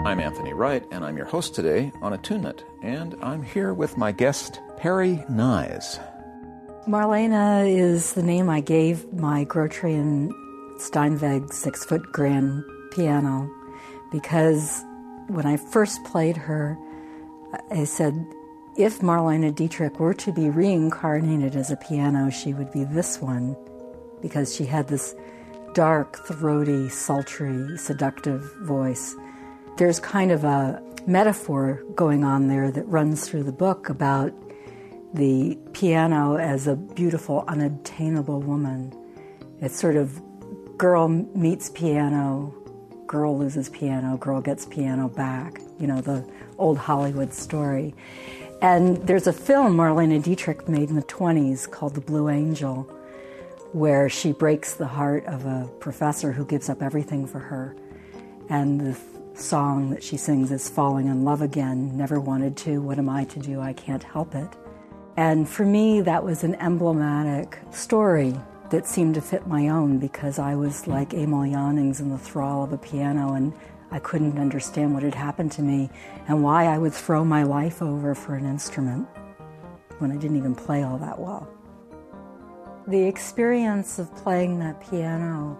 I'm Anthony Wright, and I'm your host today on Attunement, and I'm here with my guest, Perry Nyes. Marlene is the name I gave my Grotrian Steinweg 6-foot grand piano because when I first played her, I said, if Marlene Dietrich were to be reincarnated as a piano, she would be this one because she had this dark, throaty, sultry, seductive voice. There's kind of a metaphor going on there that runs through the book about the piano as a beautiful, unobtainable woman. It's sort of girl meets piano, girl loses piano, girl gets piano back, the old Hollywood story. And there's a film Marlene Dietrich made in the 1920s called The Blue Angel, where she breaks the heart of a professor who gives up everything for her. And the song that she sings is Falling in Love Again, never wanted to, what am I to do, I can't help it. And for me, that was an emblematic story that seemed to fit my own because I was like Emil Jannings in the thrall of a piano and I couldn't understand what had happened to me and why I would throw my life over for an instrument when I didn't even play all that well. The experience of playing that piano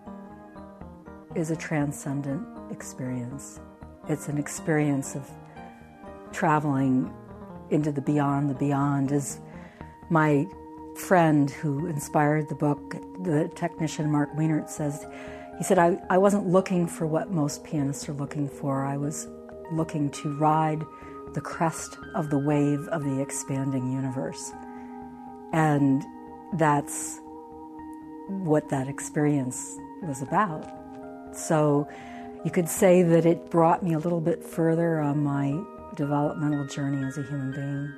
is a transcendent experience. It's an experience of traveling into the beyond. As my friend who inspired the book, the technician Mark Wienert, says, he said, I wasn't looking for what most pianists are looking for. I was looking to ride the crest of the wave of the expanding universe. And that's what that experience was about. So you could say that it brought me a little bit further on my developmental journey as a human being.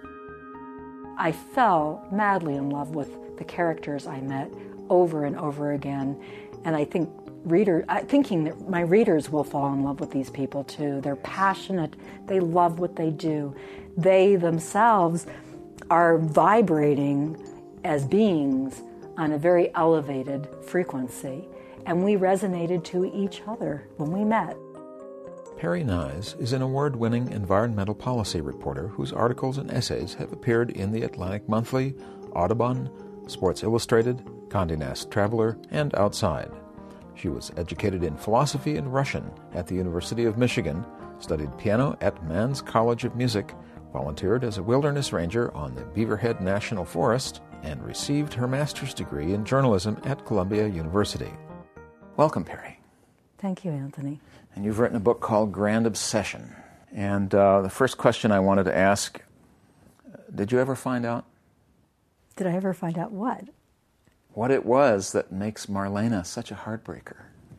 I fell madly in love with the characters I met over and over again, and I think thinking that my readers will fall in love with these people too. They're passionate, they love what they do. They themselves are vibrating as beings on a very elevated frequency, and we resonated to each other when we met. Perry Nyes is an award-winning environmental policy reporter whose articles and essays have appeared in the Atlantic Monthly, Audubon, Sports Illustrated, Condé Nast Traveler, and Outside. She was educated in philosophy and Russian at the University of Michigan, studied piano at Mannes College of Music, volunteered as a wilderness ranger on the Beaverhead National Forest, and received her master's degree in journalism at Columbia University. Welcome, Perry. Thank you, Anthony. And you've written a book called Grand Obsession. And the first question I wanted to ask, did you ever find out? Did I ever find out what? What it was that makes Marlene such a heartbreaker.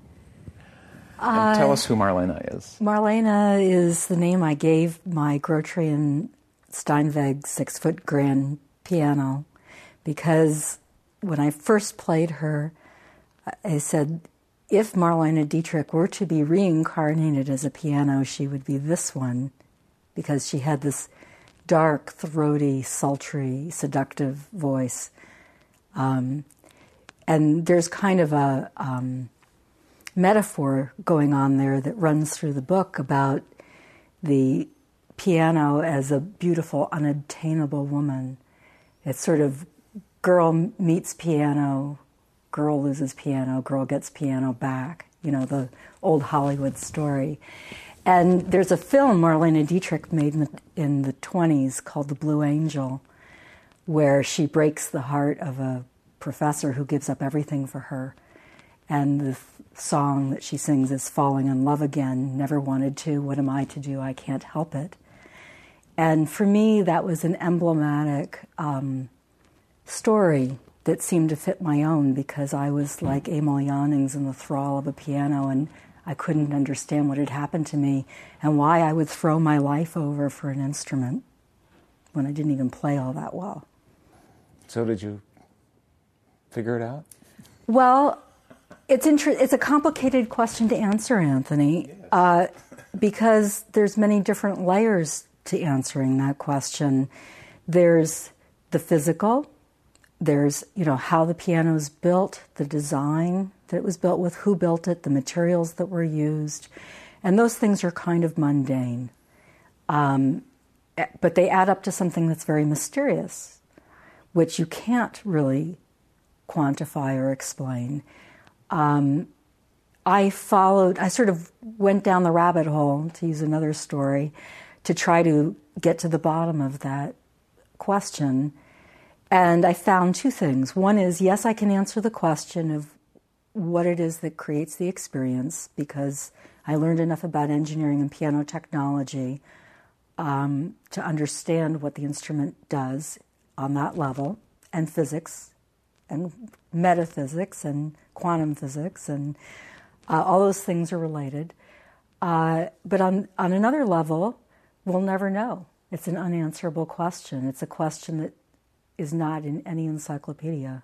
And tell us who Marlene is. Marlene is the name I gave my Grotrian Steinweg 6-foot grand piano because when I first played her, I said, if Marlene Dietrich were to be reincarnated as a piano, she would be this one because she had this dark, throaty, sultry, seductive voice. And there's kind of a metaphor going on there that runs through the book about the piano as a beautiful, unobtainable woman. It's sort of girl meets piano, girl loses piano, girl gets piano back, the old Hollywood story. And there's a film Marlene Dietrich made in the 1920s called The Blue Angel, where she breaks the heart of a professor who gives up everything for her. And the song that she sings is Falling in Love Again, never wanted to, what am I to do, I can't help it. And for me, that was an emblematic story that seemed to fit my own because I was like Emil Jannings in the thrall of a piano and I couldn't understand what had happened to me and why I would throw my life over for an instrument when I didn't even play all that well. So did you figure it out? Well, it's a complicated question to answer, Anthony, because there's many different layers to answering that question. There's the physical, there's, how the piano is built, the design that it was built with, who built it, the materials that were used, And those things are kind of mundane. But they add up to something that's very mysterious, which you can't really quantify or explain. I sort of went down the rabbit hole, to use another story, to try to get to the bottom of that question. And I found two things. One is, yes, I can answer the question of what it is that creates the experience, because I learned enough about engineering and piano technology to understand what the instrument does on that level, and physics, and metaphysics, and quantum physics, and all those things are related. But on another level, we'll never know. It's an unanswerable question. It's a question that is not in any encyclopedia.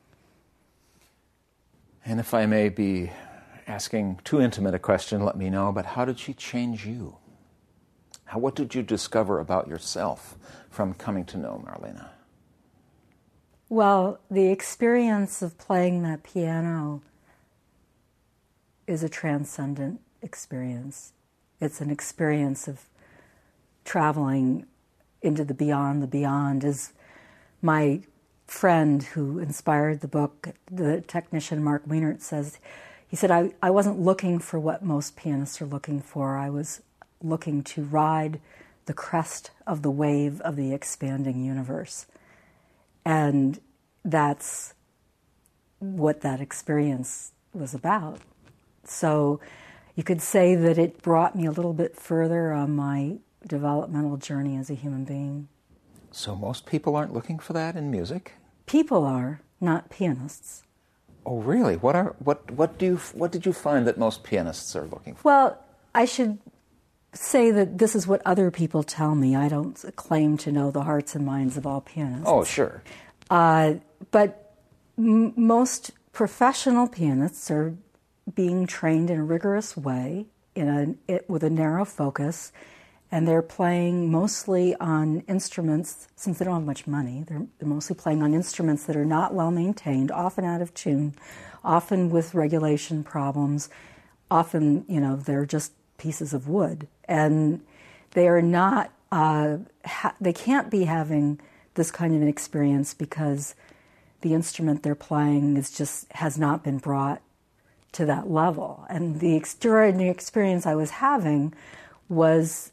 And if I may be asking too intimate a question, let me know, but how did she change you? What did you discover about yourself from coming to know Marlene? Well, the experience of playing that piano is a transcendent experience. It's an experience of traveling into the beyond. The beyond is my friend who inspired the book, the technician Mark Wienert, says, he said, I wasn't looking for what most pianists are looking for. I was looking to ride the crest of the wave of the expanding universe. And that's what that experience was about. So you could say that it brought me a little bit further on my developmental journey as a human being. So most people aren't looking for that in music? People are, not pianists. Oh, really? What did you find that most pianists are looking for? Well, I should say that this is what other people tell me. I don't claim to know the hearts and minds of all pianists. Oh, sure. But most professional pianists are being trained in a rigorous way, with a narrow focus, and they're playing mostly on instruments, since they don't have much money, they're mostly playing on instruments that are not well maintained, often out of tune, often with regulation problems, often, they're just pieces of wood. And they are not, they can't be having this kind of an experience because the instrument they're playing has not been brought to that level. And the extraordinary experience I was having was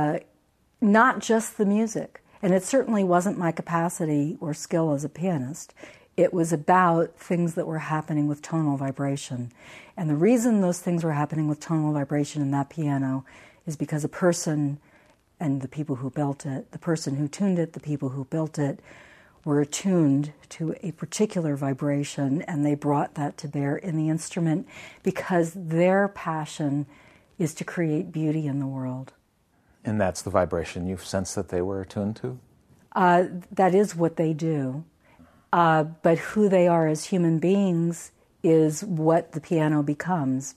not just the music. And it certainly wasn't my capacity or skill as a pianist. It was about things that were happening with tonal vibration. And the reason those things were happening with tonal vibration in that piano is because a person and the people who built it, the person who tuned it, the people who built it, were attuned to a particular vibration, and they brought that to bear in the instrument because their passion is to create beauty in the world. And that's the vibration you sense that they were attuned to? That is what they do. But who they are as human beings is what the piano becomes.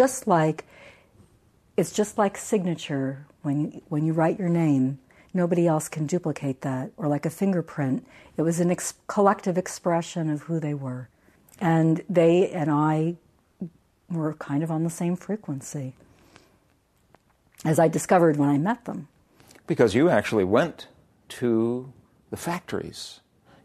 It's just like signature. When you write your name, nobody else can duplicate that. Or like a fingerprint. It was a collective expression of who they were. And they and I were kind of on the same frequency, as I discovered when I met them. Because you actually went to the factories.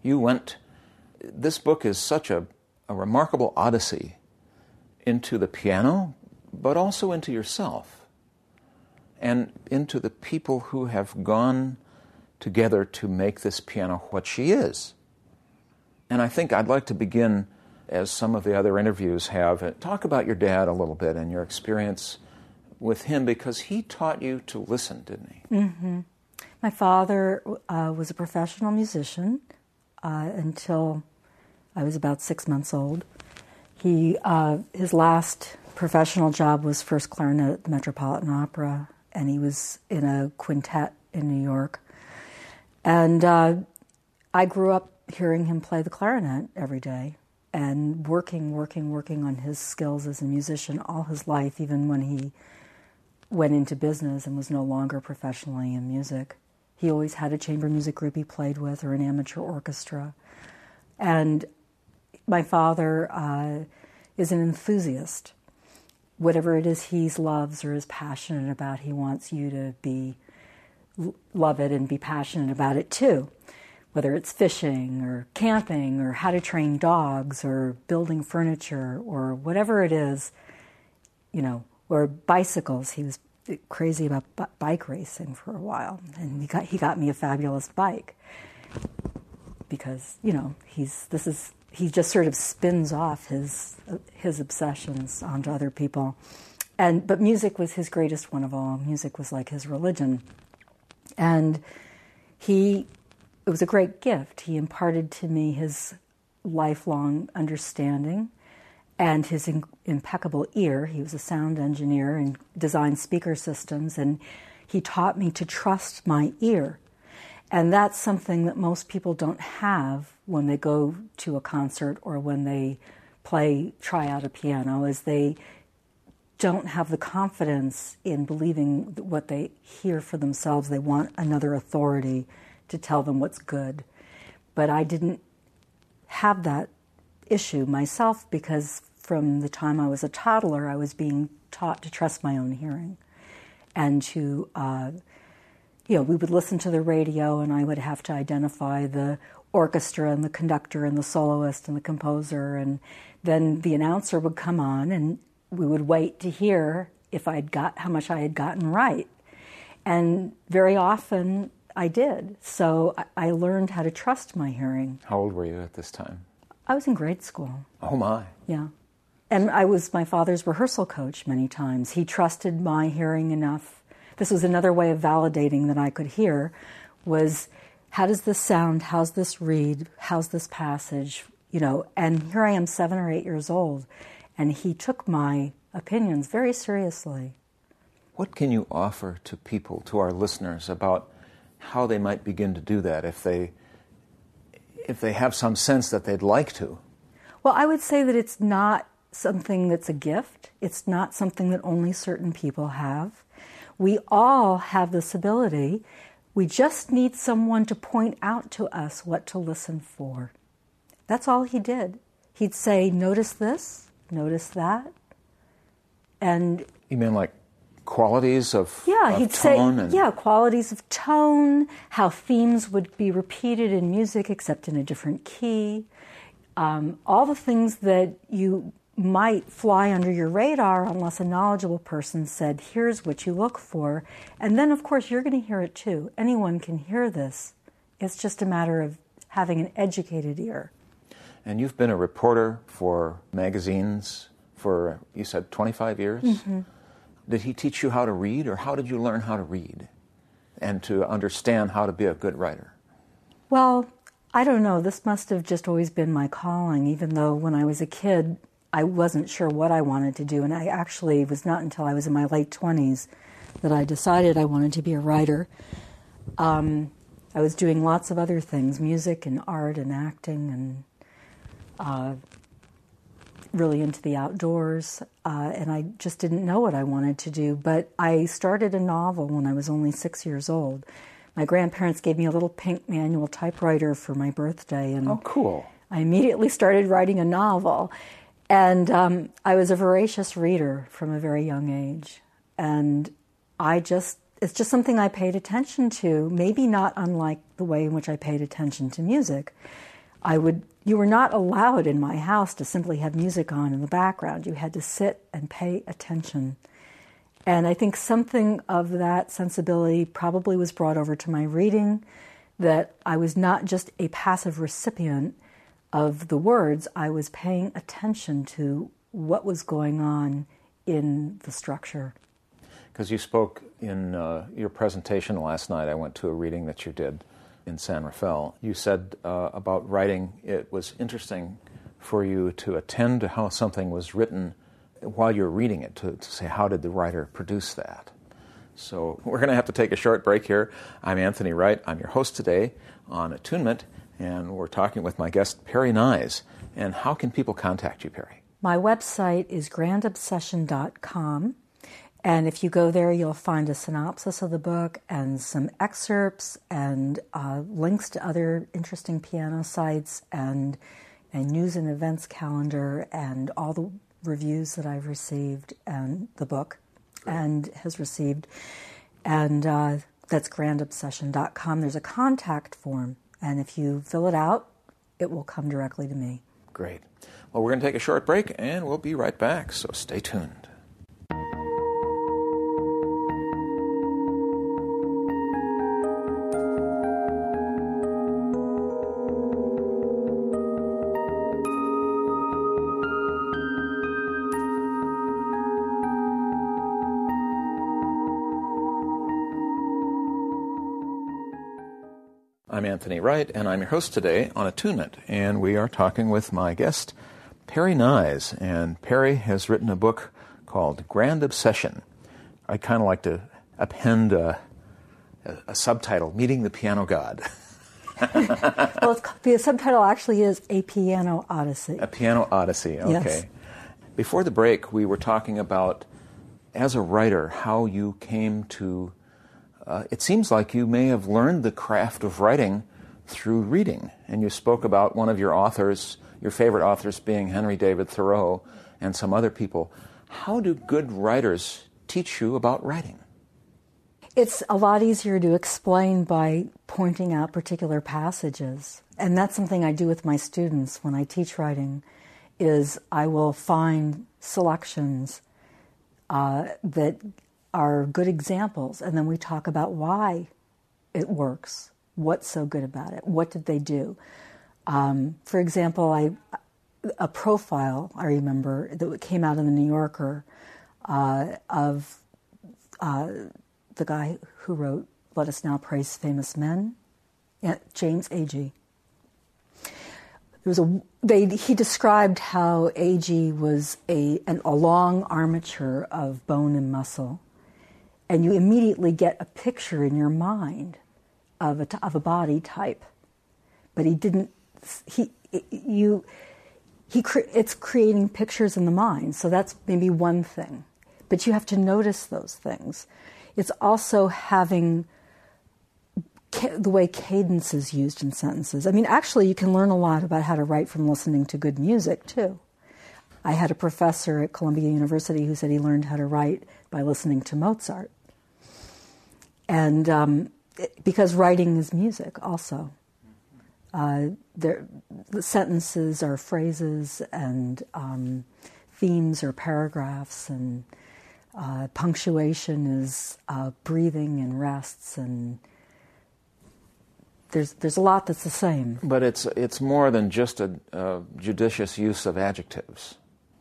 This book is such a remarkable odyssey into the piano, but also into yourself, and into the people who have gone together to make this piano what she is. And I think I'd like to begin, as some of the other interviews have, and talk about your dad a little bit and your experience with him, because he taught you to listen, didn't he? Mm-hmm. My father was a professional musician until I was about 6 months old. His last professional job was first clarinet at the Metropolitan Opera, and he was in a quintet in New York. And I grew up hearing him play the clarinet every day and working on his skills as a musician all his life, even when he went into business and was no longer professionally in music. He always had a chamber music group he played with, or an amateur orchestra. And my father is an enthusiast. whatever it is he loves or is passionate about, he wants you to love it and be passionate about it too. Whether it's fishing or camping or how to train dogs or building furniture or whatever it is, or bicycles. He was crazy about bike racing for a while, and he got me a fabulous bike because he just sort of spins off his obsessions onto other people, but music was his greatest one of all. Music was like his religion, and it was a great gift. He imparted to me his lifelong understanding and his impeccable ear. He was a sound engineer and designed speaker systems, and he taught me to trust my ear. And that's something that most people don't have when they go to a concert or when they try out a piano, is they don't have the confidence in believing what they hear for themselves. They want another authority to tell them what's good. But I didn't have that issue myself because from the time I was a toddler, I was being taught to trust my own hearing and to, we would listen to the radio and I would have to identify the orchestra and the conductor and the soloist and the composer, and then the announcer would come on and we would wait to hear how much I had gotten right. And very often I did. So I learned how to trust my hearing. How old were you at this time? I was in grade school. Oh, my. Yeah. And I was my father's rehearsal coach many times. He trusted my hearing enough. This was another way of validating that I could hear, was how does this sound? How's this read? How's this passage? And here I am 7 or 8 years old, and he took my opinions very seriously. What can you offer to people, to our listeners, about how they might begin to do that if they have some sense that they'd like to? Well, I would say that it's not something that's a gift. It's not something that only certain people have. We all have this ability. We just need someone to point out to us what to listen for. That's all he did. He'd say, notice this, notice that. And you mean like qualities of he'd tone? Say, qualities of tone, how themes would be repeated in music except in a different key. All the things that you might fly under your radar unless a knowledgeable person said, here's what you look for. And then, of course, you're going to hear it too. Anyone can hear this. It's just a matter of having an educated ear. And you've been a reporter for magazines for, you said, 25 years? Mm-hmm. Did he teach you how to read, or how did you learn how to read and to understand how to be a good writer? Well, I don't know. This must have just always been my calling, even though when I was a kid, I wasn't sure what I wanted to do. And I actually, it was not until I was in my late 20s that I decided I wanted to be a writer. I was doing lots of other things, music and art and acting, and really into the outdoors. And I just didn't know what I wanted to do. But I started a novel when I was only 6 years old. My grandparents gave me a little pink manual typewriter for my birthday. And oh, cool. I immediately started writing a novel. And I was a voracious reader from a very young age. And it's just something I paid attention to, maybe not unlike the way in which I paid attention to music. You were not allowed in my house to simply have music on in the background. You had to sit and pay attention. And I think something of that sensibility probably was brought over to my reading, that I was not just a passive recipient of the words, I was paying attention to what was going on in the structure. Because you spoke in your presentation last night, I went to a reading that you did in San Rafael. You said about writing, it was interesting for you to attend to how something was written while you're reading it, to say, how did the writer produce that? So we're going to have to take a short break here. I'm Anthony Wright. I'm your host today on Attunement, and we're talking with my guest, Perry Nyes. And how can people contact you, Perry? My website is grandobsession.com. And if you go there, you'll find a synopsis of the book and some excerpts and links to other interesting piano sites and a news and events calendar and all the reviews that I've received, and the book and has received. And that's grandobsession.com. There's a contact form, and if you fill it out, it will come directly to me. Great. Well, we're going to take a short break, and we'll be right back, so stay tuned. I'm Anthony Wright, and I'm your host today on Attunement, and we are talking with my guest, Perry Nyes, and Perry has written a book called Grand Obsession. I kind of like to append a subtitle, Meeting the Piano God. Well, the subtitle actually is A Piano Odyssey. A Piano Odyssey, okay. Yes. Before the break, we were talking about, as a writer, how you came to it seems like you may have learned the craft of writing through reading. And you spoke about one of your authors, your favorite authors being Henry David Thoreau and some other people. How do good writers teach you about writing? It's a lot easier to explain by pointing out particular passages. And that's something I do with my students when I teach writing, is I will find selections that are good examples, and then we talk about why it works, what's so good about it, what did they do. For example, a profile I remember that came out in the New Yorker of the guy who wrote Let Us Now Praise Famous Men, James Agee. He described how Agee was a long armature of bone and muscle, and you immediately get a picture in your mind of a body type, but he didn't. It's creating pictures in the mind, so that's maybe one thing. But you have to notice those things. It's also having the way cadence is used in sentences. I mean, actually, you can learn a lot about how to write from listening to good music, too. I had a professor at Columbia University who said he learned how to write by listening to Mozart. And because writing is music also. The sentences are phrases, and themes are paragraphs, and punctuation is breathing and rests, and there's a lot that's the same. But it's more than just a judicious use of adjectives.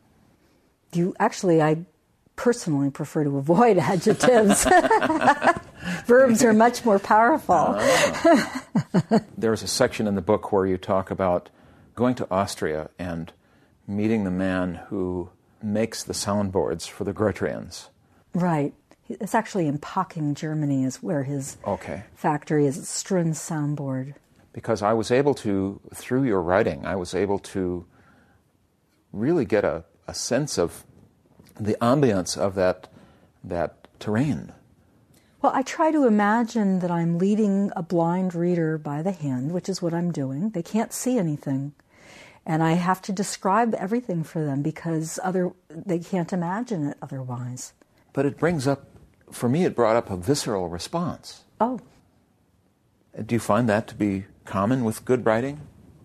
I personally prefer to avoid adjectives. Verbs are much more powerful. There's a section in the book where you talk about going to Austria and meeting the man who makes the soundboards for the Grotrians. Right. It's actually in Pocking, Germany, is where his factory is. It's Strunz Soundboard. Because I was able to, through your writing, I was able to really get a sense of the ambience of that terrain. Well, I try to imagine that I'm leading a blind reader by the hand, which is what I'm doing. They can't see anything. And I have to describe everything for them because they can't imagine it otherwise. But it brings up, for me, it brought up a visceral response. Oh. Do you find that to be common with good writing?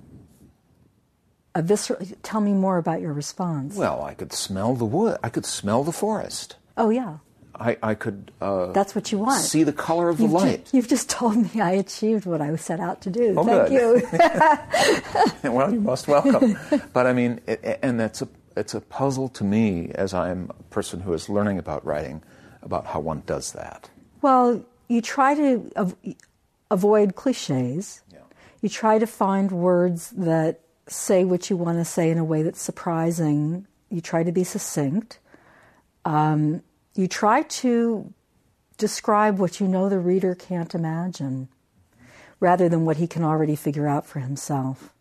Tell me more about your response. Well, I could smell the wood. I could smell the forest. Oh, yeah. I could that's what you want. See the color of the light. You've just told me I achieved what I set out to do. Oh, Thank you. Well, you're most welcome. But I mean, it's a puzzle to me as I'm a person who is learning about writing, about how one does that. Well, you try to avoid cliches. Yeah. You try to find words that say what you want to say in a way that's surprising. You try to be succinct. You try to describe what you know the reader can't imagine, rather than what he can already figure out for himself.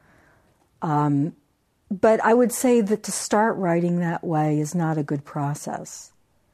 But I would say that to start writing that way is not a good process.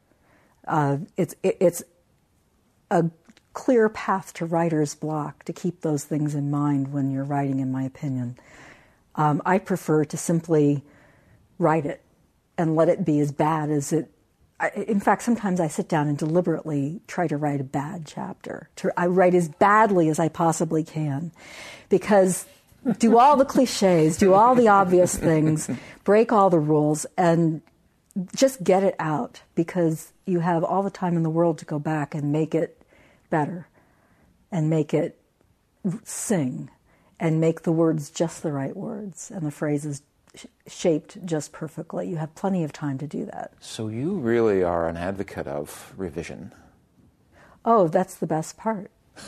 It's a clear path to writer's block to keep those things in mind when you're writing, in my opinion. I prefer to simply write it and let it be as bad as it. In fact, sometimes I sit down and deliberately try to write a bad chapter. I write as badly as I possibly can, because do all the cliches, do all the obvious things, break all the rules, and just get it out, because you have all the time in the world to go back and make it better and make it sing and make the words just the right words and the phrases shaped just perfectly. You have plenty of time to do that. So you really are an advocate of revision. Oh, that's the best part.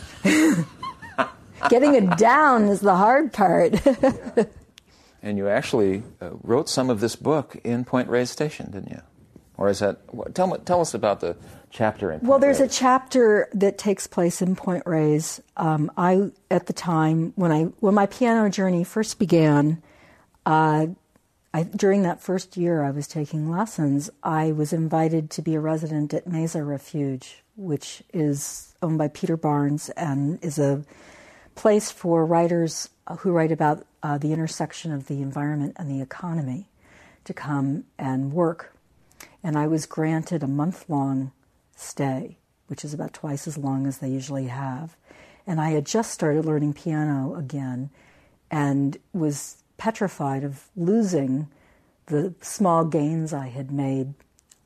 Getting it down is the hard part. Yeah. And you actually wrote some of this book in Point Reyes Station, didn't you? Or is that... Tell us about the chapter in Point Well, there's Reyes. a chapter that takes place in Point Reyes. I, at the time, when my piano journey first began, during that first year I was taking lessons, I was invited to be a resident at Mesa Refuge, which is owned by Peter Barnes and is a place for writers who write about the intersection of the environment and the economy to come and work. And I was granted a month-long stay, which is about twice as long as they usually have. And I had just started learning piano again and was petrified of losing the small gains I had made.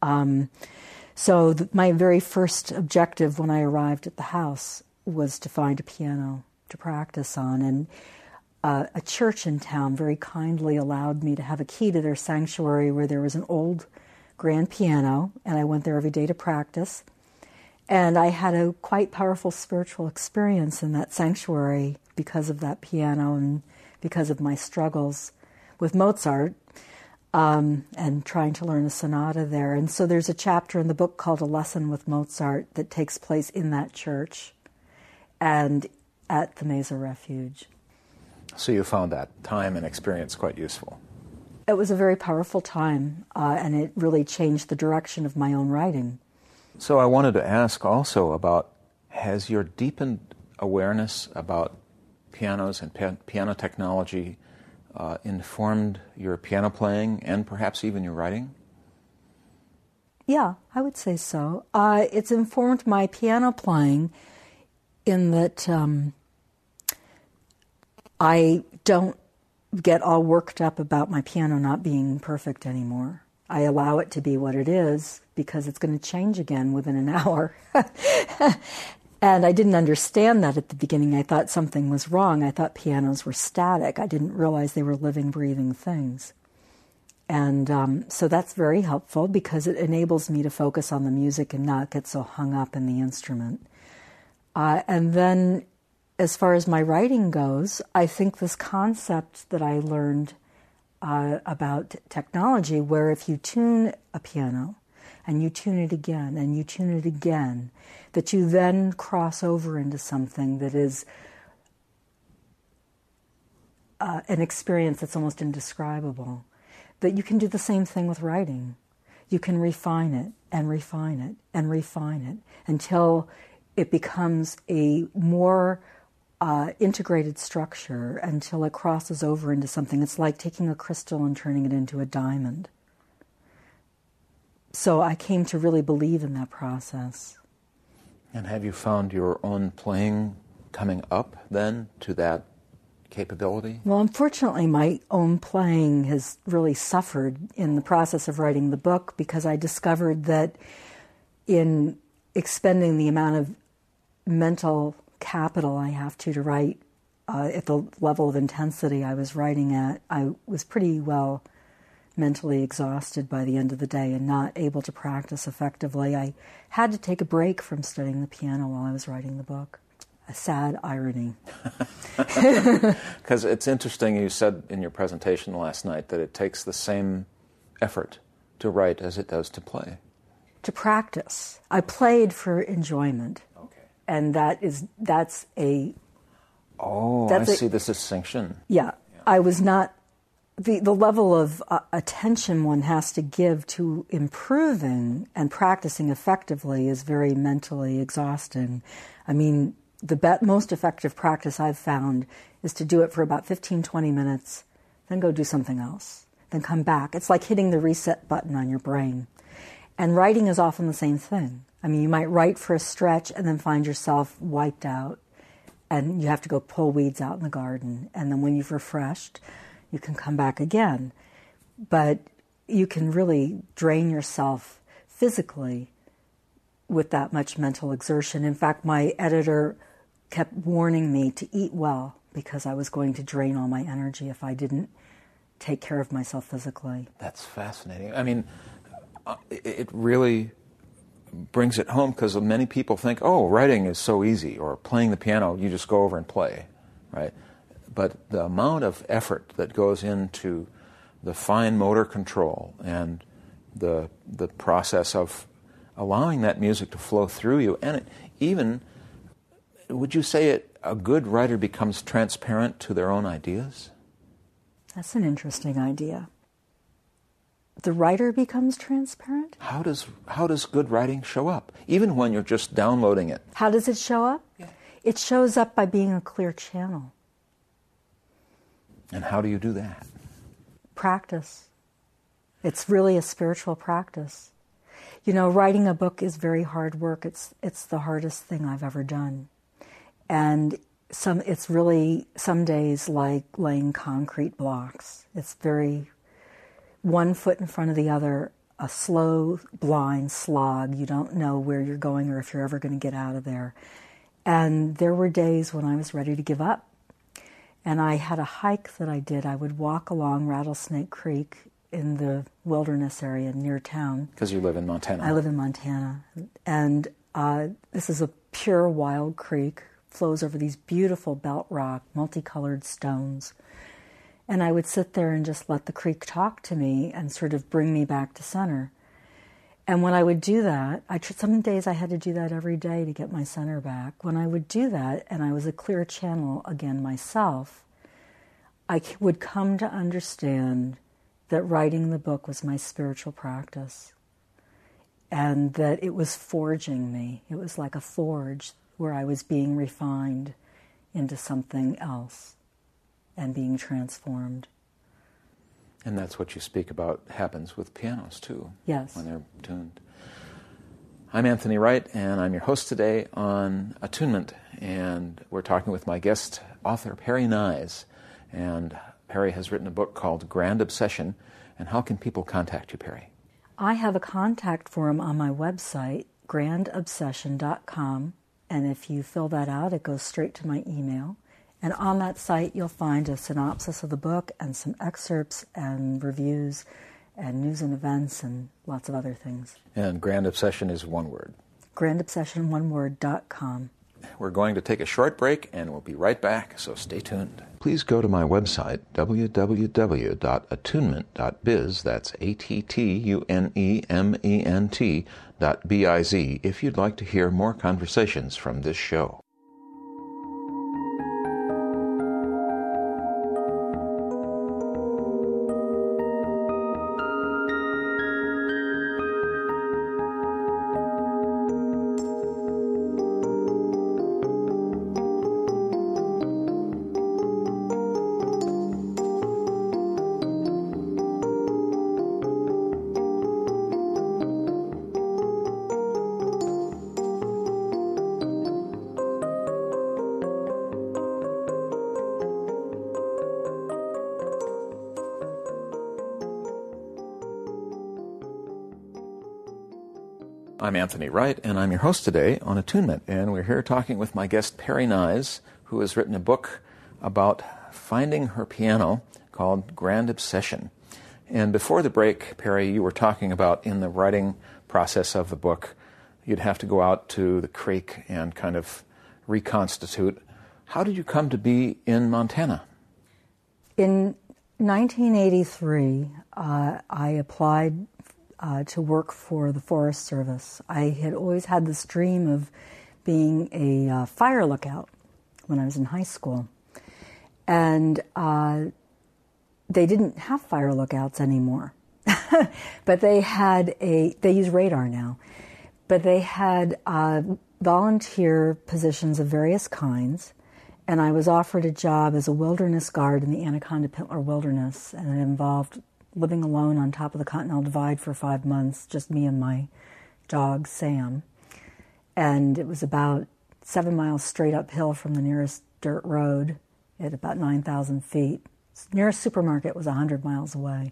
So my very first objective when I arrived at the house was to find a piano to practice on. And a church in town very kindly allowed me to have a key to their sanctuary where there was an old grand piano, and I went there every day to practice. And I had a quite powerful spiritual experience in that sanctuary because of that piano and because of my struggles with Mozart and trying to learn a sonata there. And so there's a chapter in the book called A Lesson with Mozart that takes place in that church and at the Mesa Refuge. So you found that time and experience quite useful. It was a very powerful time, and it really changed the direction of my own writing. So I wanted to ask also about, has your deepened awareness about pianos and piano technology informed your piano playing and perhaps even your writing? Yeah, I would say so. It's informed my piano playing in that I don't get all worked up about my piano not being perfect anymore. I allow it to be what it is because it's going to change again within an hour. And I didn't understand that at the beginning. I thought something was wrong. I thought pianos were static. I didn't realize they were living, breathing things. And so that's very helpful because it enables me to focus on the music and not get so hung up in the instrument. And then as far as my writing goes, I think this concept that I learned about technology, where if you tune a piano and you tune it again and you tune it again, that you then cross over into something that is an experience that's almost indescribable. That you can do the same thing with writing. You can refine it and refine it and refine it until it becomes a more integrated structure, until it crosses over into something. It's like taking a crystal and turning it into a diamond. So I came to really believe in that process. And have you found your own playing coming up then to that capability? Well, unfortunately, my own playing has really suffered in the process of writing the book because I discovered that in expending the amount of mental capital I have to write at the level of intensity I was writing at, I was pretty well mentally exhausted by the end of the day and not able to practice effectively. I had to take a break from studying the piano while I was writing the book. A sad irony. Because it's interesting, you said in your presentation last night that it takes the same effort to write as it does to play. To practice. I played for enjoyment. Okay. And that's a... Oh, I see this distinction. Yeah. I was not... The level of attention one has to give to improving and practicing effectively is very mentally exhausting. I mean, the most effective practice I've found is to do it for about 15, 20 minutes, then go do something else. then come back. It's like hitting the reset button on your brain. And writing is often the same thing. I mean, you might write for a stretch and then find yourself wiped out, and you have to go pull weeds out in the garden. And then when you've refreshed, you can come back again. But you can really drain yourself physically with that much mental exertion. In fact, my editor kept warning me to eat well because I was going to drain all my energy if I didn't take care of myself physically. That's fascinating. I mean, it really brings it home because many people think, oh, writing is so easy, or playing the piano, you just go over and play, right? But the amount of effort that goes into the fine motor control and the process of allowing that music to flow through you, and even, would you say a good writer becomes transparent to their own ideas? That's an interesting idea. The writer becomes transparent? How does good writing show up, even when you're just downloading it? How does it show up? Yeah. It shows up by being a clear channel. And how do you do that? Practice. It's really a spiritual practice. You know, writing a book is very hard work. It's the hardest thing I've ever done. And it's really some days like laying concrete blocks. It's very one foot in front of the other, a slow, blind slog. You don't know where you're going or if you're ever going to get out of there. And there were days when I was ready to give up. And I had a hike that I did. I would walk along Rattlesnake Creek in the wilderness area near town. Because you live in Montana. I live in Montana. And this is a pure wild creek, flows over these beautiful belt rock, multicolored stones. And I would sit there and just let the creek talk to me and sort of bring me back to center. And when I would do that, some days I had to do that every day to get my center back. When I would do that, and I was a clear channel again myself, I would come to understand that writing the book was my spiritual practice, and that it was forging me. It was like a forge where I was being refined into something else and being transformed. And that's what you speak about happens with pianos, too. Yes. When they're tuned. I'm Anthony Wright, and I'm your host today on Attunement. And we're talking with my guest author, Perry Nyes. And Perry has written a book called Grand Obsession. And how can people contact you, Perry? I have a contact form on my website, grandobsession.com. And if you fill that out, it goes straight to my email. And on that site, you'll find a synopsis of the book and some excerpts and reviews and news and events and lots of other things. And Grand Obsession is one word. grandobsession1word.com. We're going to take a short break, and we'll be right back, so stay tuned. Please go to my website, www.attunement.biz, that's ATTUNEMENT.biz, if you'd like to hear more conversations from this show. I'm Anthony Wright, and I'm your host today on Attunement, and we're here talking with my guest Perry Nyes, who has written a book about finding her piano called Grand Obsession. And before the break, Perry, you were talking about in the writing process of the book, you'd have to go out to the creek and kind of reconstitute. How did you come to be in Montana? In 1983, I applied to work for the Forest Service. I had always had this dream of being a fire lookout when I was in high school. And they didn't have fire lookouts anymore. But they use radar now. But they had volunteer positions of various kinds. And I was offered a job as a wilderness guard in the Anaconda Pintler Wilderness, and it involved living alone on top of the Continental Divide for 5 months, just me and my dog, Sam. And it was about 7 miles straight uphill from the nearest dirt road at about 9,000 feet. The nearest supermarket was 100 miles away.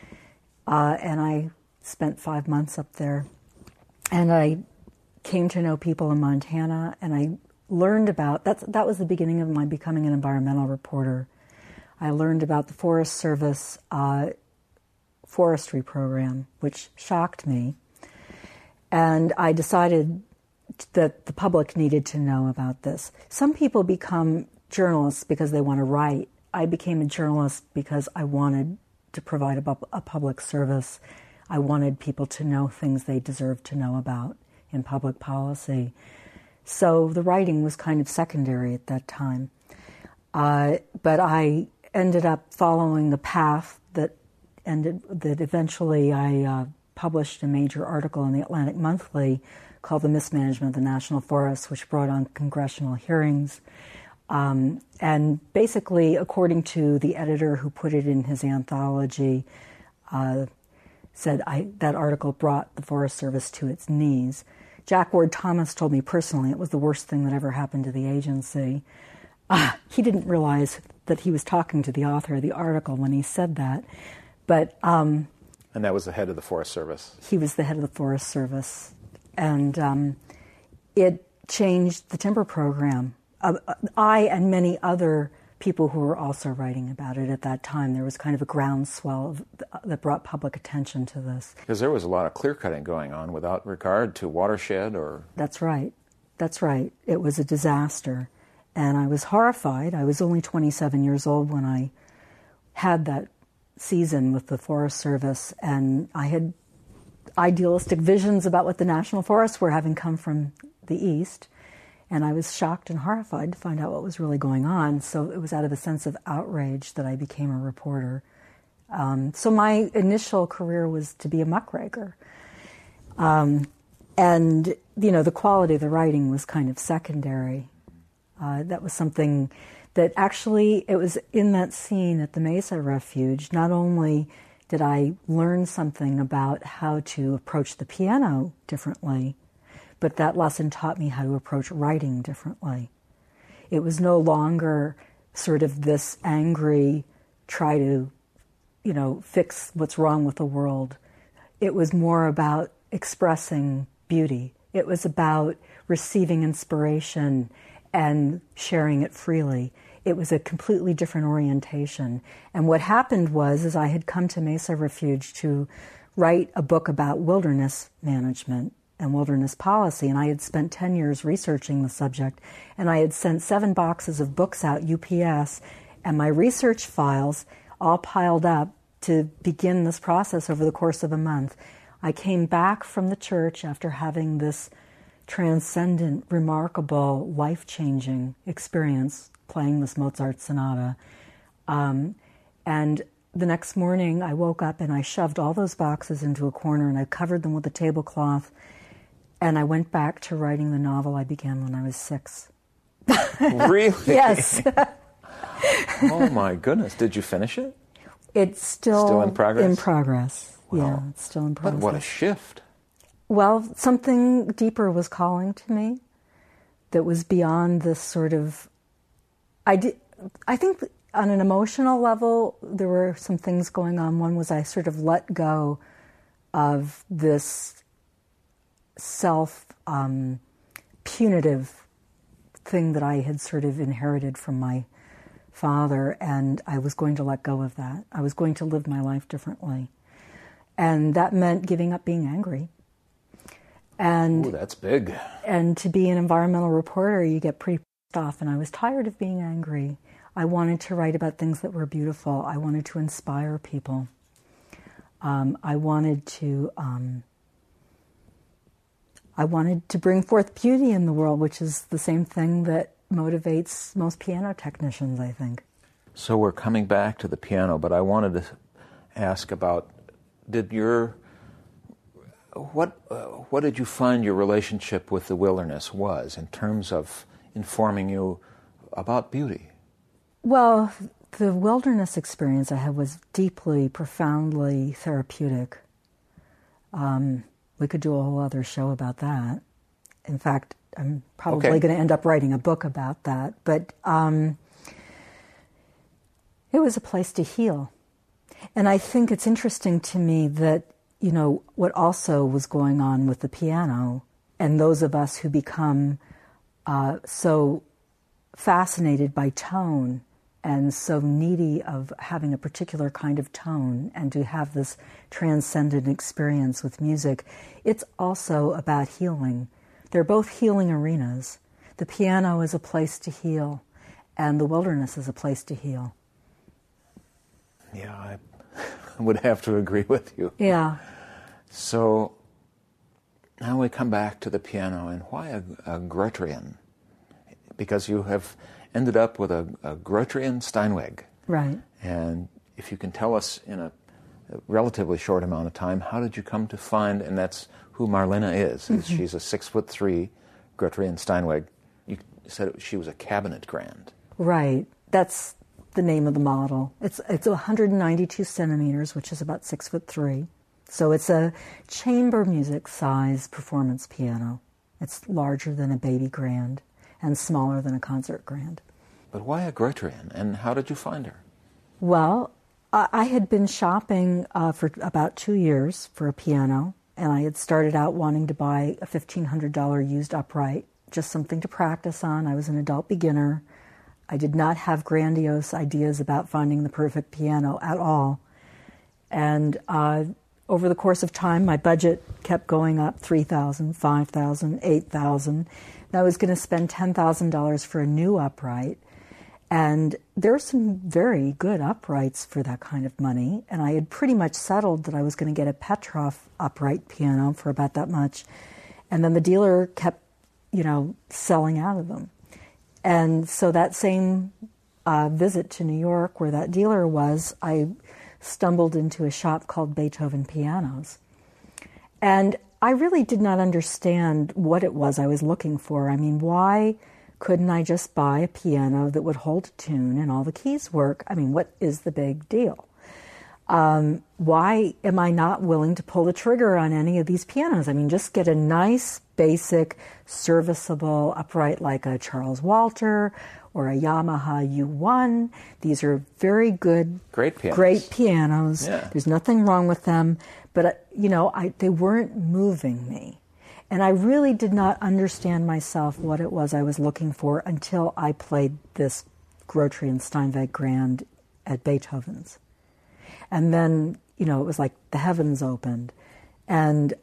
And I spent 5 months up there. And I came to know people in Montana, and I learned about, that was the beginning of my becoming an environmental reporter. I learned about the Forest Service forestry program, which shocked me. And I decided that the public needed to know about this. Some people become journalists because they want to write. I became a journalist because I wanted to provide a public service. I wanted people to know things they deserved to know about in public policy. So the writing was kind of secondary at that time. But I ended up following the path that eventually I published a major article in the Atlantic Monthly called The Mismanagement of the National Forests, which brought on congressional hearings. And basically, according to the editor who put it in his anthology, said that article brought the Forest Service to its knees. Jack Ward Thomas told me personally it was the worst thing that ever happened to the agency. He didn't realize that he was talking to the author of the article when he said that. But and that was the head of the Forest Service. He was the head of the Forest Service. And it changed the timber program. I and many other people who were also writing about it at that time, there was kind of a groundswell that brought public attention to this. Because there was a lot of clear-cutting going on without regard to watershed or... That's right. That's right. It was a disaster. And I was horrified. I was only 27 years old when I had that season with the Forest Service, and I had idealistic visions about what the national forests were, having come from the East. And I was shocked and horrified to find out what was really going on. So it was out of a sense of outrage that I became a reporter. So my initial career was to be a muckraker. And, the quality of the writing was kind of secondary. That was something that actually, it was in that scene at the Mesa Refuge, not only did I learn something about how to approach the piano differently, but that lesson taught me how to approach writing differently. It was no longer sort of this angry, try to, fix what's wrong with the world. It was more about expressing beauty. It was about receiving inspiration and sharing it freely. It was a completely different orientation. And what happened was I had come to Mesa Refuge to write a book about wilderness management and wilderness policy, and I had spent 10 years researching the subject, and I had sent 7 boxes of books out UPS, and my research files all piled up to begin this process over the course of a month. I came back from the church after having this transcendent, remarkable, life-changing experience playing this Mozart sonata, and the next morning I woke up and I shoved all those boxes into a corner and I covered them with a tablecloth. And I went back to writing the novel I began when I was 6. Really? Yes. Oh my goodness. Did you finish it? It's still in progress? In progress. Wow. Yeah, it's still in progress. But what a shift. Well, something deeper was calling to me that was beyond this sort of... I think on an emotional level, there were some things going on. One was I sort of let go of this self-punitive thing that I had sort of inherited from my father, and I was going to let go of that. I was going to live my life differently. And that meant giving up being angry. And ooh, that's big. And to be an environmental reporter, you get pretty pissed off, and I was tired of being angry. I wanted to write about things that were beautiful. I wanted to inspire people. I wanted to bring forth beauty in the world, which is the same thing that motivates most piano technicians, I think. So we're coming back to the piano, but I wanted to ask about, what did you find your relationship with the wilderness was in terms of informing you about beauty? Well, The wilderness experience I had was deeply, profoundly therapeutic. We could do a whole other show about that. In fact, I'm probably going to end up writing a book about that. But it was a place to heal. And I think it's interesting to me that, you know, what also was going on with the piano, and those of us who become so fascinated by tone and so needy of having a particular kind of tone and to have this transcendent experience with music, it's also about healing. They're both healing arenas. The piano is a place to heal, and the wilderness is a place to heal. Yeah, I would have to agree with you. Yeah. So now we come back to the piano, and why a Grotrian? Because you have ended up with a Grotrian Steinweg. Right. And if you can tell us in a relatively short amount of time, how did you come to find, and that's who Marlene is. Mm-hmm. She's a 6'3" Grotrian Steinweg. You said she was a cabinet grand. Right. That's the name of the model. It's 192 centimeters, which is about 6'3". So it's a chamber music size performance piano. It's larger than a baby grand and smaller than a concert grand. But why a Grotrian, and how did you find her? Well, I had been shopping for about 2 years for a piano, and I had started out wanting to buy a $1,500 used upright, just something to practice on. I was an adult beginner. I did not have grandiose ideas about finding the perfect piano at all. And over the course of time, my budget kept going up, $3,000, $5,000, $8,000. And I was going to spend $10,000 for a new upright. And there are some very good uprights for that kind of money. And I had pretty much settled that I was going to get a Petroff upright piano for about that much. And then the dealer kept, selling out of them. And so that same visit to New York where that dealer was, I stumbled into a shop called Beethoven Pianos. And I really did not understand what it was I was looking for. I mean, why couldn't I just buy a piano that would hold a tune and all the keys work? I mean, what is the big deal? Why am I not willing to pull the trigger on any of these pianos? I mean, just get a nice, basic, serviceable upright like a Charles Walter or a Yamaha U1. These are very good, great pianos. Yeah. There's nothing wrong with them. But, they weren't moving me. And I really did not understand myself what it was I was looking for until I played this Grotrian Steinweg Grand at Beethoven's. And then, it was like the heavens opened. And,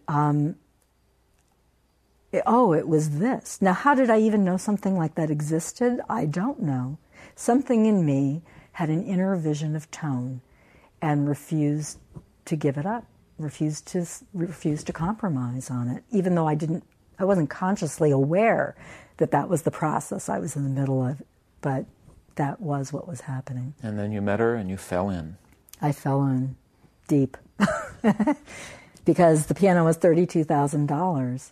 it was this. Now, how did I even know something like that existed? I don't know. Something in me had an inner vision of tone and refused to give it up. Refused to compromise on it, even though I wasn't consciously aware that was the process I was in the middle of, but that was what was happening. And then you met her and you fell in. I fell in deep because the piano was $32,000,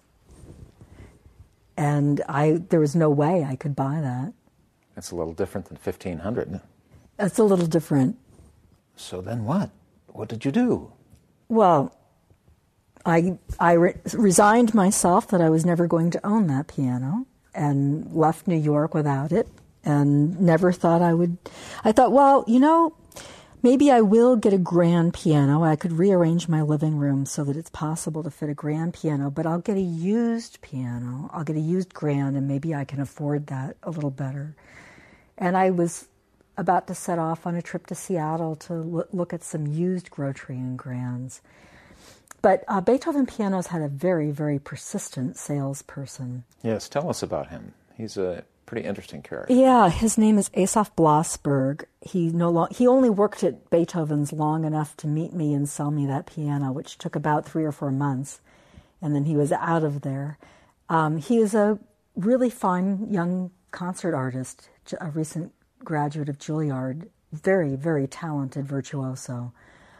and there was no way I could buy that. That's a little different than $1,500. That's a little different. So then what? What did you do? Well, I resigned myself that I was never going to own that piano and left New York without it and never thought I would. I thought, well, maybe I will get a grand piano. I could rearrange my living room so that it's possible to fit a grand piano, but I'll get a used piano. I'll get a used grand, and maybe I can afford that a little better. And I was about to set off on a trip to Seattle to look at some used Grotrian grands. But Beethoven Pianos had a very, very persistent salesperson. Yes, tell us about him. He's a pretty interesting character. Yeah, his name is Asaf Blossberg. He only worked at Beethoven's long enough to meet me and sell me that piano, which took about 3 or 4 months, and then he was out of there. He is a really fine young concert artist, a recent graduate of Juilliard, very, very talented virtuoso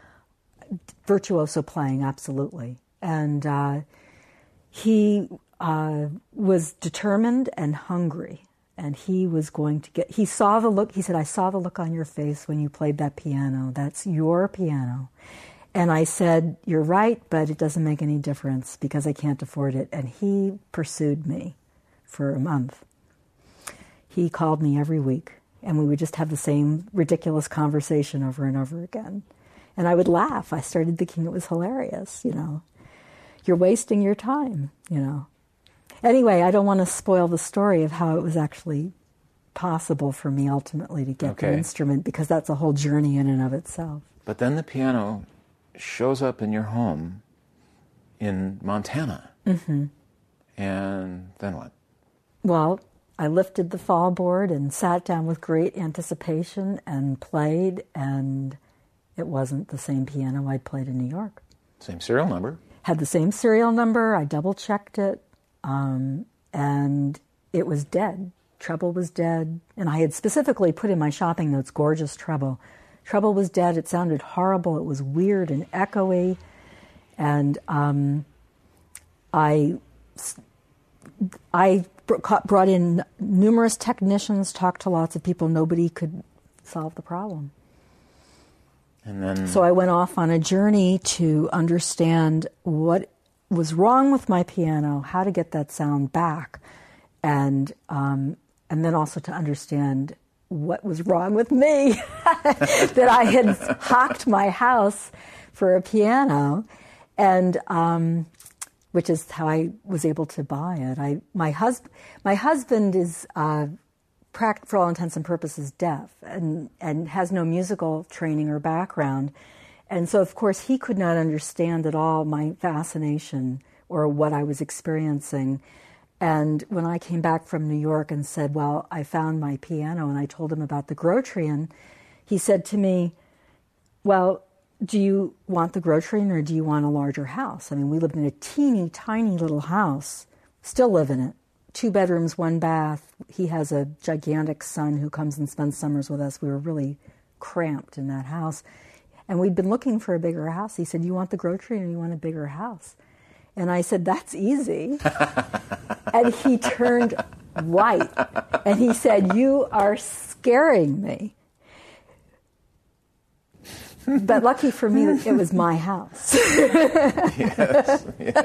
playing, absolutely. And he was determined and hungry, And he saw the look, he said, I saw the look on your face when you played that piano. That's your piano. And I said, you're right, but it doesn't make any difference because I can't afford it. And he pursued me for a month. He called me every week, and we would just have the same ridiculous conversation over and over again. And I would laugh. I started thinking it was hilarious, You're wasting your time, Anyway, I don't want to spoil the story of how it was actually possible for me ultimately to get the instrument, because that's a whole journey in and of itself. But then the piano shows up in your home in Montana. Mm-hmm. And then what? Well, I lifted the fall board and sat down with great anticipation and played, and it wasn't the same piano I'd played in New York. Same serial number. Had the same serial number. I double-checked it, and it was dead. Treble was dead. And I had specifically put in my shopping notes, gorgeous treble. Treble was dead. It sounded horrible. It was weird and echoey. And I brought in numerous technicians, talked to lots of people. Nobody could solve the problem. And then, so I went off on a journey to understand what was wrong with my piano, how to get that sound back, and then also to understand what was wrong with me, that I had hocked my house for a piano, and which is how I was able to buy it. My husband is, for all intents and purposes, deaf and has no musical training or background. And so, of course, he could not understand at all my fascination or what I was experiencing. And when I came back from New York and said, well, I found my piano, and I told him about the Grotrian, he said to me, well, do you want the Grotrian or do you want a larger house? I mean, we lived in a teeny tiny little house, still live in it, 2 bedrooms, 1 bath. He has a gigantic son who comes and spends summers with us. We were really cramped in that house. And we'd been looking for a bigger house. He said, you want the Grotrian or you want a bigger house? And I said, that's easy. And he turned white. And he said, you are scaring me. But lucky for me, it was my house. Yes.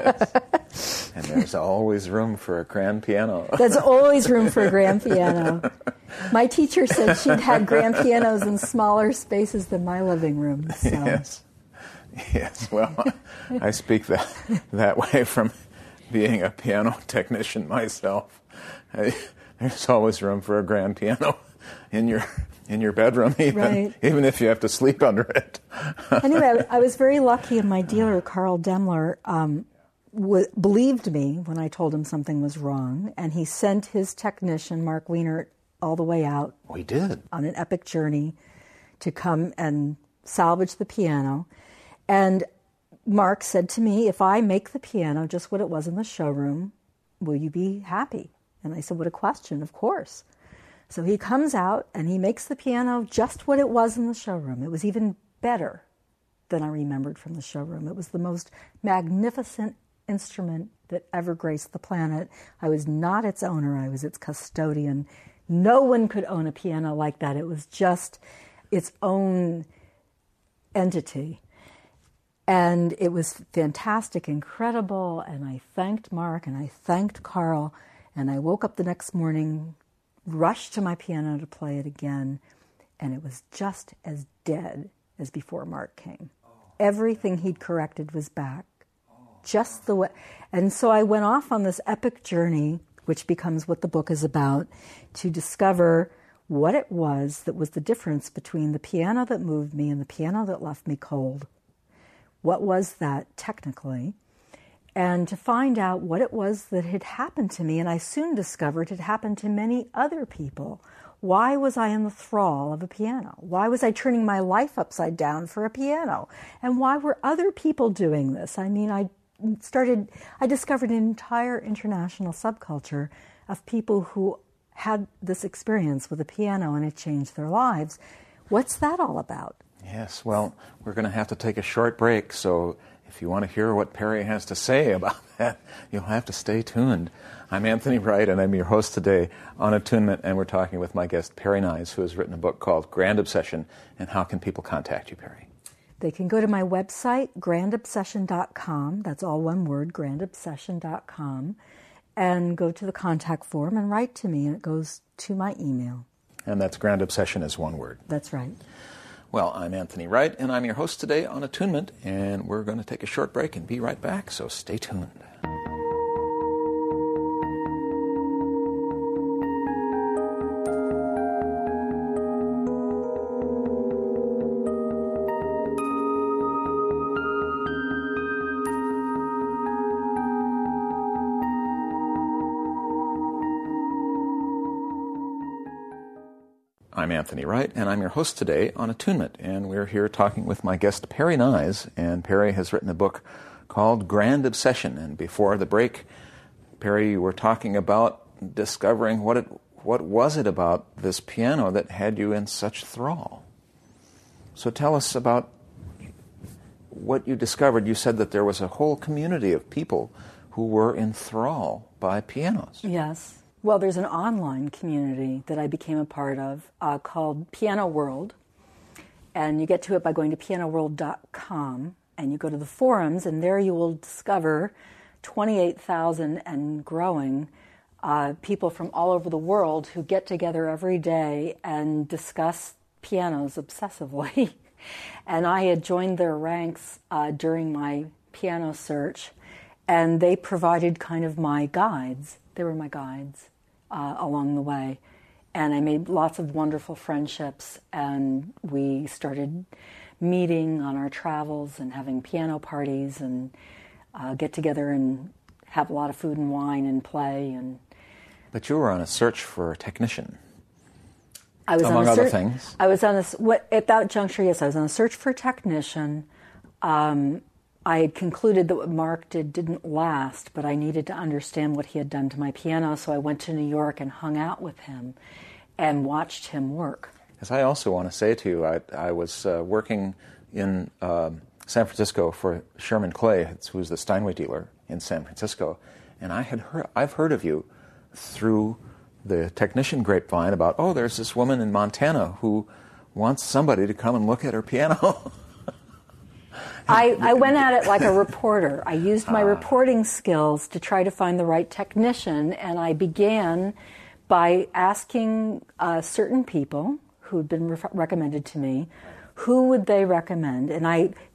And there's always room for a grand piano. There's always room for a grand piano. My teacher said she'd had grand pianos in smaller spaces than my living room. So. Yes. Well, I speak that way from being a piano technician myself. There's always room for a grand piano in your bedroom, even if you have to sleep under it. Anyway, I was very lucky, and my dealer, Carl Demler, believed me when I told him something was wrong, and he sent his technician, Mark Wienert, all the way out. Oh, he did? On an epic journey to come and salvage the piano. And Mark said to me, if I make the piano just what it was in the showroom, will you be happy? And I said, what a question, of course. So he comes out and he makes the piano just what it was in the showroom. It was even better than I remembered from the showroom. It was the most magnificent instrument that ever graced the planet. I was not its owner, I was its custodian. No one could own a piano like that. It was just its own entity. And it was fantastic, incredible, and I thanked Mark and I thanked Carl, and I woke up the next morning, rushed to my piano to play it again, and it was just as dead as before Mark came. Everything he'd corrected was back, just the way. And so I went off on this epic journey, which becomes what the book is about, to discover what it was that was the difference between the piano that moved me and the piano that left me cold. What was that technically? And to find out what it was that had happened to me, and I soon discovered it had happened to many other people. Why was I in the thrall of a piano? Why was I turning my life upside down for a piano? And why were other people doing this? I mean, I discovered an entire international subculture of people who had this experience with a piano and it changed their lives. What's that all about? Yes, well, we're going to have to take a short break, so If you want to hear what Perry has to say about that, you'll have to stay tuned. I'm Anthony Wright, and I'm your host today on Attunement, and we're talking with my guest, Perry Nyes, who has written a book called Grand Obsession. And how can people contact you, Perry? They can go to my website, grandobsession.com. That's all one word, grandobsession.com. And go to the contact form and write to me, and it goes to my email. And that's Grand Obsession is one word. That's right. Well, I'm Anthony Wright, and I'm your host today on Attunement, and we're going to take a short break and be right back, so stay tuned. I'm Anthony Wright, and I'm your host today on Attunement, and we're here talking with my guest, Perry Nyes, and Perry has written a book called Grand Obsession. And before the break, Perry, you were talking about discovering what was it about this piano that had you in such thrall. So tell us about what you discovered. You said that there was a whole community of people who were in thrall by pianos. Yes. Well, there's an online community that I became a part of called Piano World, and you get to it by going to pianoworld.com, and you go to the forums, and there you will discover 28,000 and growing people from all over the world who get together every day and discuss pianos obsessively. And I had joined their ranks during my piano search, and they provided kind of my guides. They were my guides along the way. And I made lots of wonderful friendships, and we started meeting on our travels and having piano parties and get together and have a lot of food and wine and play. But you were on a search for a technician, I was among other things. I was on at that juncture, yes, I was on a search for a technician. I had concluded that what Mark didn't last, but I needed to understand what he had done to my piano, so I went to New York and hung out with him and watched him work. As I also want to say to you, I was working in San Francisco for Sherman Clay, who's the Steinway dealer in San Francisco, and I've heard of you through the technician grapevine about, there's this woman in Montana who wants somebody to come and look at her piano. I went at it like a reporter. I used my reporting skills to try to find the right technician, and I began by asking certain people who had been recommended to me, who would they recommend? And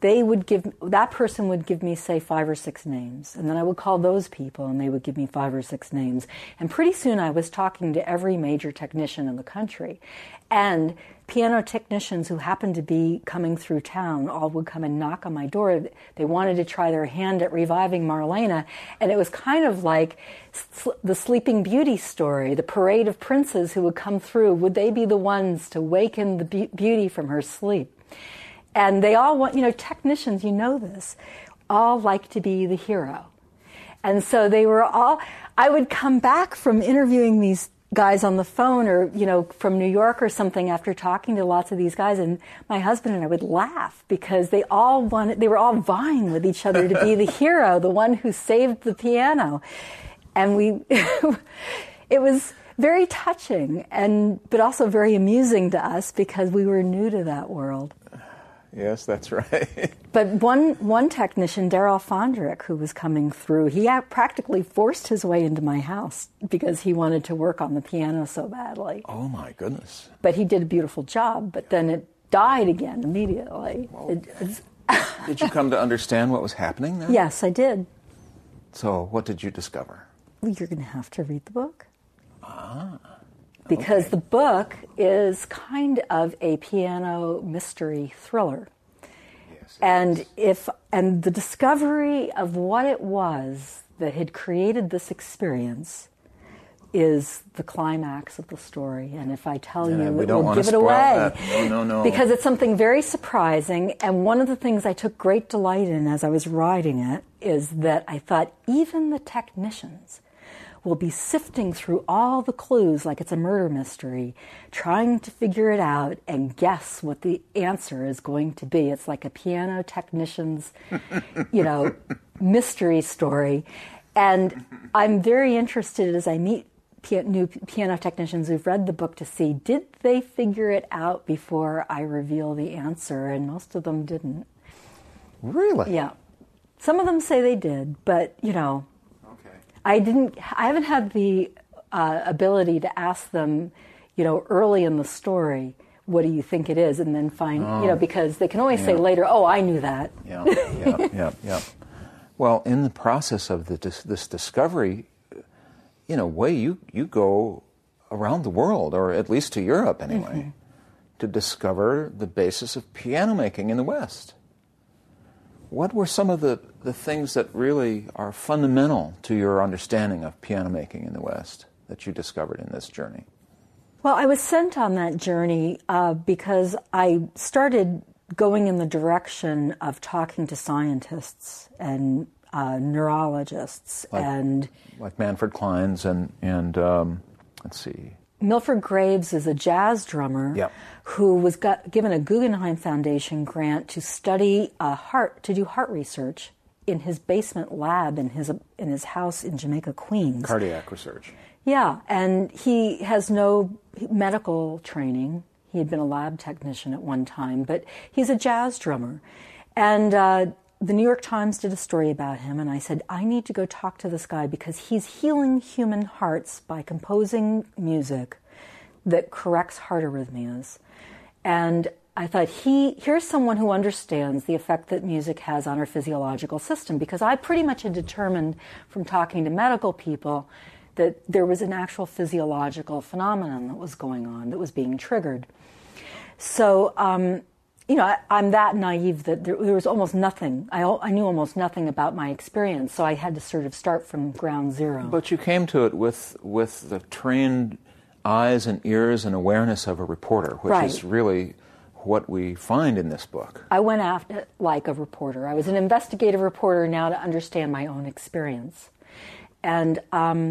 that person would give me, say, 5 or 6 names, and then I would call those people, and they would give me 5 or 6 names. And pretty soon I was talking to every major technician in the country. And piano technicians who happened to be coming through town all would come and knock on my door. They wanted to try their hand at reviving Marlena, and it was kind of like the Sleeping Beauty story, the parade of princes who would come through. Would they be the ones to waken the beauty from her sleep? And they all want, technicians, this, all like to be the hero. And so I would come back from interviewing these guys on the phone or, from New York or something after talking to lots of these guys, and my husband and I would laugh because they were all vying with each other to be the hero, the one who saved the piano. And it was very touching but also very amusing to us because we were new to that world. Yes, that's right. But one technician, Daryl Fondrick, who was coming through, he practically forced his way into my house because he wanted to work on the piano so badly. Oh, my goodness. But he did a beautiful job, but then it died again immediately. Did you come to understand what was happening then? Yes, I did. So what did you discover? Well, you're going to have to read the book. Because the book is kind of a piano mystery thriller. Yes, and the discovery of what it was that had created this experience is the climax of the story. And if I tell you, it will give it away. No. Because it's something very surprising. And one of the things I took great delight in as I was writing it is that I thought even the technicians will be sifting through all the clues like it's a murder mystery, trying to figure it out and guess what the answer is going to be. It's like a piano technician's, mystery story. And I'm very interested as I meet new piano technicians who've read the book to see, did they figure it out before I reveal the answer? And most of them didn't. Really? Yeah. Some of them say they did, but, Okay. I haven't had the ability to ask them, early in the story, what do you think it is? And then find, because they can always say later, oh, I knew that. Yeah. Well, in the process of this discovery, in a way, you go around the world, or at least to Europe anyway, to discover the basis of piano making in the West. What were some of the things that really are fundamental to your understanding of piano making in the West that you discovered in this journey? Well, I was sent on that journey because I started going in the direction of talking to scientists and neurologists like Manfred Kleins and let's see. Milford Graves is a jazz drummer who was given a Guggenheim Foundation grant to study to do heart research in his basement lab in his house in Jamaica, Queens. Cardiac research. Yeah, and he has no medical training. He had been a lab technician at one time, but he's a jazz drummer. And the New York Times did a story about him, and I said, I need to go talk to this guy because he's healing human hearts by composing music that corrects heart arrhythmias. And I thought, here's someone who understands the effect that music has on our physiological system, because I pretty much had determined from talking to medical people that there was an actual physiological phenomenon that was going on, that was being triggered. So, I'm that naive that there was almost nothing. I knew almost nothing about my experience, so I had to sort of start from ground zero. But you came to it with the trained eyes and ears and awareness of a reporter, which is really what we find in this book. I went after it like a reporter. I was an investigative reporter now to understand my own experience. And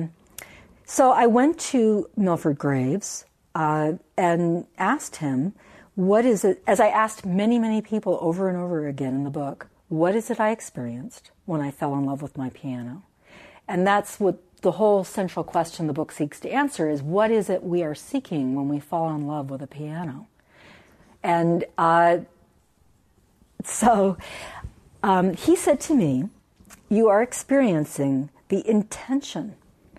so I went to Milford Graves and asked him, what is it, as I asked many, many people over and over again in the book, what is it I experienced when I fell in love with my piano? And that's what the whole central question the book seeks to answer is, what is it we are seeking when we fall in love with a piano? And so he said to me, you are experiencing the intention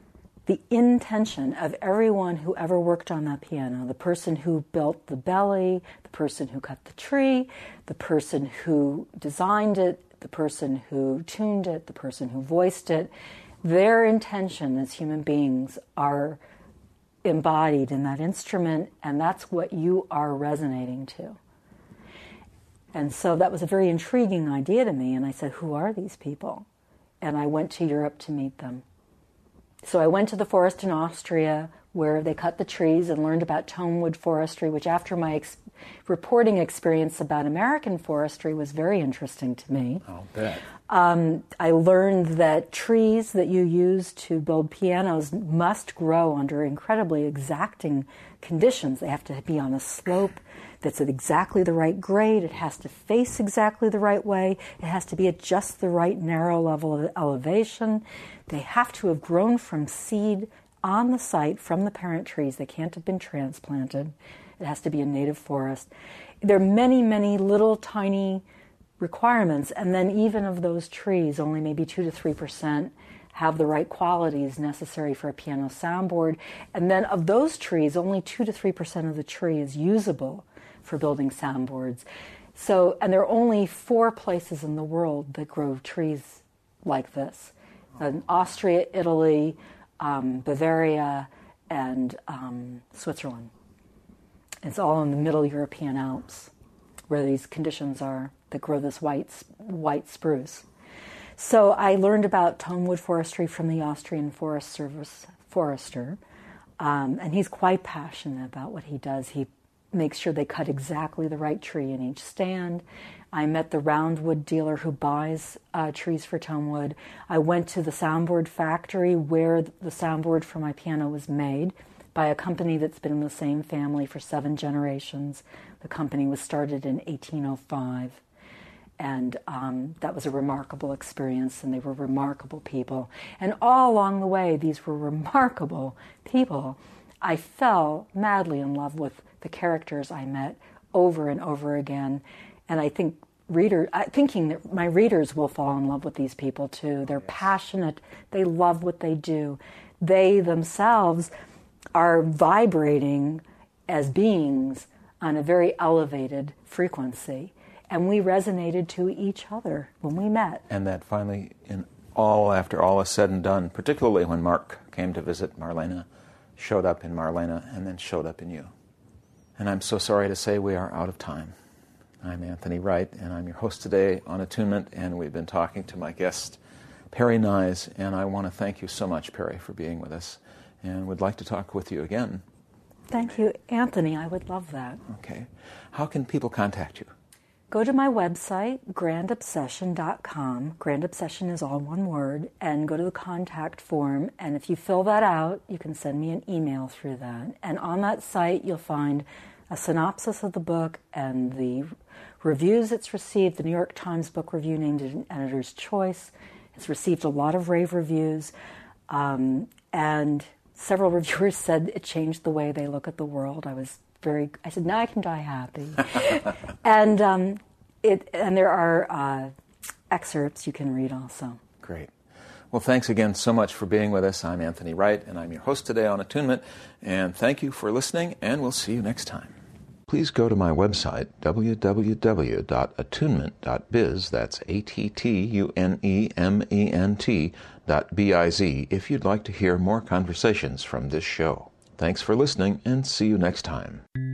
of everyone who ever worked on that piano, the person who built the belly, the person who cut the tree, the person who designed it, the person who tuned it, the person who voiced it. Their intention as human beings are embodied in that instrument, and that's what you are resonating to. And so that was a very intriguing idea to me, and I said, who are these people? And I went to Europe to meet them. So I went to the forest in Austria where they cut the trees and learned about tonewood forestry, which after my reporting experience about American forestry was very interesting to me. I'll bet. I learned that trees that you use to build pianos must grow under incredibly exacting conditions. They have to be on a slope that's at exactly the right grade. It has to face exactly the right way. It has to be at just the right narrow level of elevation. They have to have grown from seed on the site from the parent trees. They can't have been transplanted. It has to be a native forest. There are many, many little tiny requirements, and then even of those trees, only maybe 2 to 3% have the right qualities necessary for a piano soundboard. And then of those trees, only 2 to 3% of the tree is usable for building soundboards. So, and there are only 4 places in the world that grow trees like this. Austria, Italy, Bavaria, and Switzerland. It's all in the middle European Alps where these conditions are that grow this white spruce. So I learned about tonewood forestry from the Austrian Forest Service forester, and he's quite passionate about what he does. He make sure they cut exactly the right tree in each stand. I met the roundwood dealer who buys trees for Tonewood. I went to the soundboard factory where the soundboard for my piano was made by a company that's been in the same family for 7 generations. The company was started in 1805. And that was a remarkable experience, and they were remarkable people. And all along the way, these were remarkable people. I fell madly in love with the characters I met over and over again. And I think thinking that my readers will fall in love with these people too. They're passionate. They love what they do. They themselves are vibrating as beings on a very elevated frequency. And we resonated to each other when we met. And that finally, after all is said and done, particularly when Mark came to visit Marlena, showed up in Marlena and then showed up in you. And I'm so sorry to say we are out of time. I'm Anthony Wright, and I'm your host today on Attunement, and we've been talking to my guest, Perry Nyes, and I want to thank you so much, Perry, for being with us, and would like to talk with you again. Thank you, Anthony. I would love that. Okay. How can people contact you? Go to my website, grandobsession.com. Grand Obsession is all one word. And go to the contact form. And if you fill that out, you can send me an email through that. And on that site, you'll find a synopsis of the book and the reviews it's received. The New York Times Book Review named it an editor's choice. It's received a lot of rave reviews. And several reviewers said it changed the way they look at the world. I said, now I can die happy. And there are excerpts you can read also. Great. Well, thanks again so much for being with us. I'm Anthony Wright, and I'm your host today on Attunement. And thank you for listening, and we'll see you next time. Please go to my website, www.attunement.biz, that's ATTUNEMENT.biz, if you'd like to hear more conversations from this show. Thanks for listening, and see you next time.